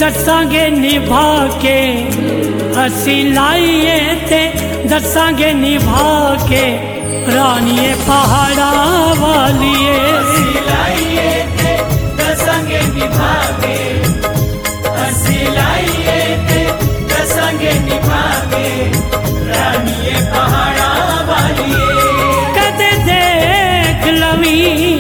दसांगे निभा के, असी लाइए ते दसांगे निभा के, रानिए पहाड़ा वालिए। असी लाइए ते दसांगे निभा के, असी लाइए ते दसांगे निभा के, रानिए पहाड़ा वालिए। कदे देख लवी,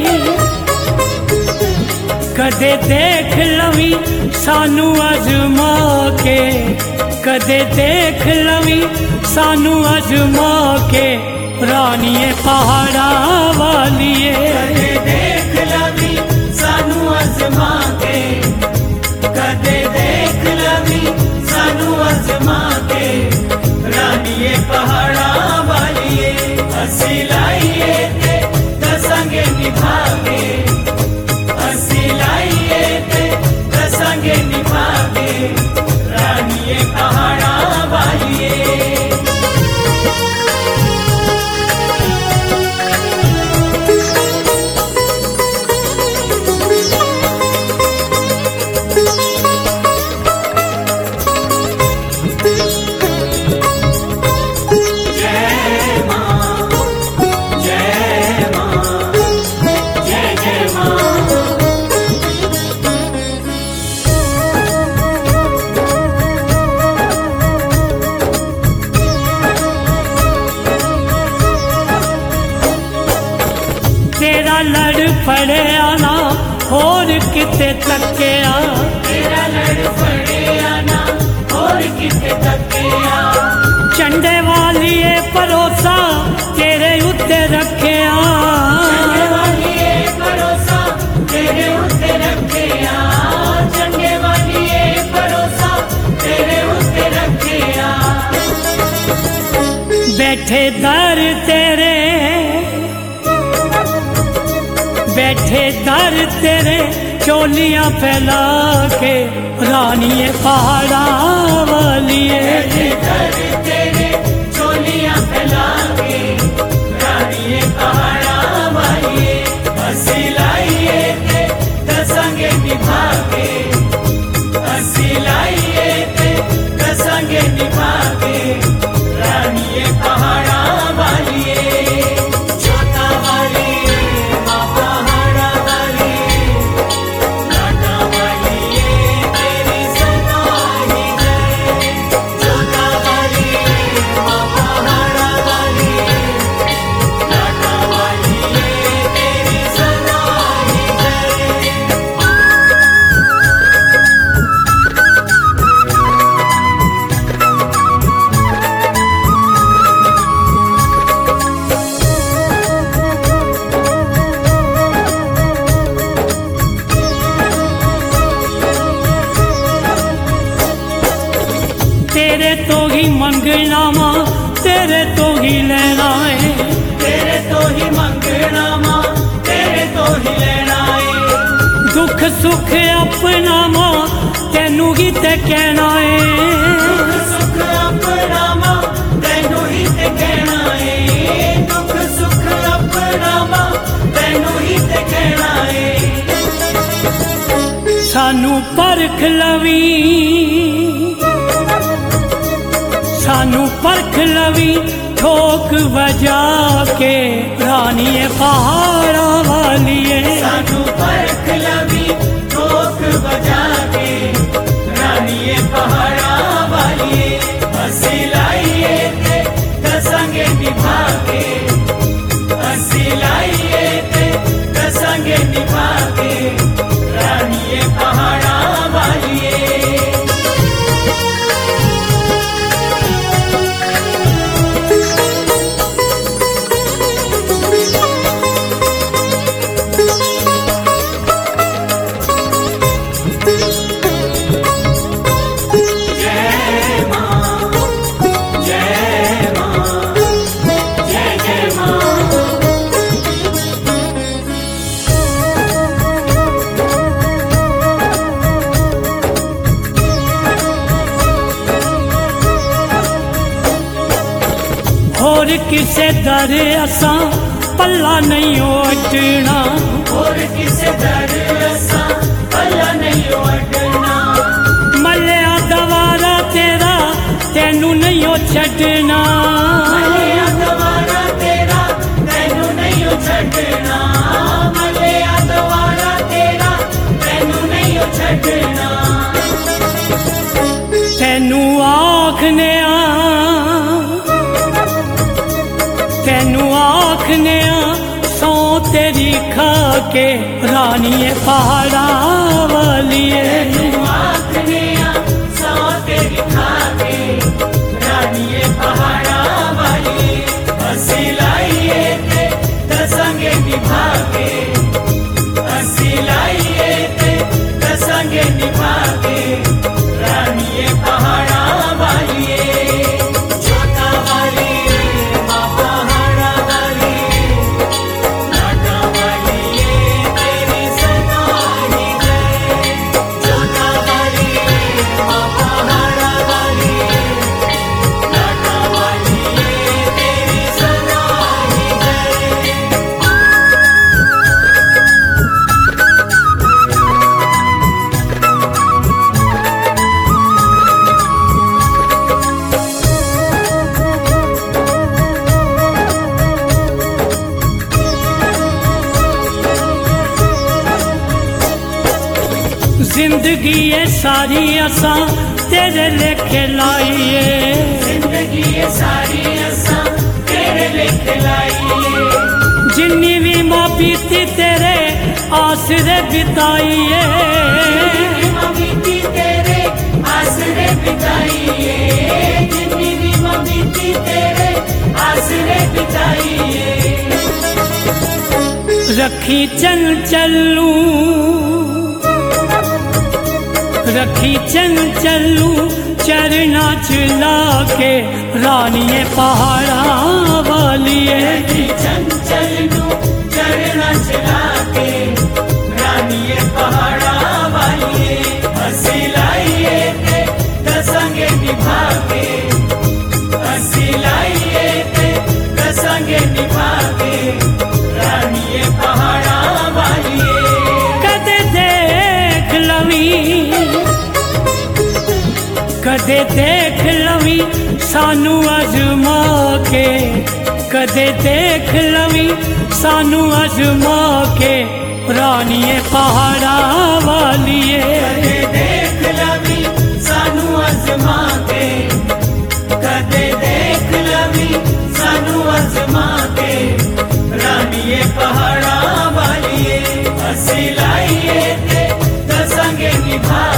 कदे देख लवी सानू अजमा के, कदे देख लवी सानू अजमा के, रानिए पहाड़ा वालिए। कदे देख लवी सानू अजमा के, कदे देख लवी सानू अजमा के, रानिए पहाड़ा वालिए। असी लाइए ते दसांगे निभा के, असी लाइए ते दसांगे निभा के, रानिए पहाड़ा वालिए। तेरा लड़ फड़े आना होर किते तकिया, तेरा लड़ फड़े आना होर किते तकिया, चंडे वालिए भरोसा तेरे उत्ते रखिया, चंडे वालिए भरोसा तेरे उत्ते रखिया, चंडे वालिए भरोसा तेरे उत्ते रखिया। बैठे दर तेरे, बैठे दर तेरे चोलियां फैला के, रानिए पहाड़ा वालिए। बैठे दर तेरे चोलियां फैला के, रानिए पहाड़ा वालिए। असी लाइए ते दसांगे निभा के, असी लाइए ते दसांगे निभा के, रानिए पहाड़ा वालिए। जोता वालिए माँ पहाड़ा वालिए, लाटा वालिए तेरी सदाई है। जोता वालिए माँ पहाड़ा वालिए, लाटा वालिए तेरी सदाई है। तेरे तो ही मंगना मां, तेरे तो ही लेना है, तेरे तो ही मंगना मां, तेरे तो ही लेना है। दुख सुख अपना मां तेनू ही ते कहना है, दुख सुख अपना मां तैनू ही ते कहना है, दुख सुख अपना मां तैनू ही ते कहना है। सानू परख लवी, सानू परख लवी ठोक बजा के, रानिए पहाड़ा वालिए। सानू परख लवी ठोक बजा के, रानिए पहाड़ा वालिए। असी लाइए ते दसांगे निभा के, असी लाइए ते दसांगे निभा के, रानिए पहाड़ा वालिए। और किसे दर असा पल्ला नहीं ओटना, और किसे दर असा पल्ला नहीं ओटना। तेनू नहीं ओ छड़ना, मलिया दवारा तेरा तैनू नहीं ओ छड़ना, मलिया दवारा तेरा तैनू नहीं ओ छड़ना। तेनू आखने सौ तेरी खा के रानिए पहाड़ा वालिए। तैनू आखने सौ तेरी खा के रानिए पहाड़ा वालिए। असी लाइए ते दसांगे निभा के, असी लाइए ते दसांगे निभा के रानिए पहाड़ा वालिए। छोटा वाली माँ पहाड़ा वाली, नाटा वाली तेरी सदाई गए। छोटा वाली माँ पहाड़ा वाली, नाटा वाली तेरी सदाई गए। जिंदगी ये सारी असा तेरे लेखे लाइए, जिंदगी ये सारी असा तेरे लेके लाइए। जिन्नी भी माँ बीती तेरे आसरे बिताइए। माँ बीती तेरे आसरे बिताइए, जिन्नी भी माँ बीती तेरे आसरे बिताइए। रखी चंचलू, रखी चंचलू चरना चला के रानिए पहाड़ा वालिए। रखी चंचलू चरना चला के रानिए पहाड़ा वालिए। हंसी लाइए ते दसांगे निभा के, हंसी लाइए ते दसांगे निभा के रानिए पहाड़ा वालिए। कदे देख लवी, कदे देख लवी सानू अजमा के, कदे देख लवी सानू अजमा के रानिए पहाड़ा वालिए। कदे देख लवी सानू अजमा के, कदे देख लवी सानू अजमा के रानिए पहाड़ा वालिए। हंसी लाइए ते दसांगे निभा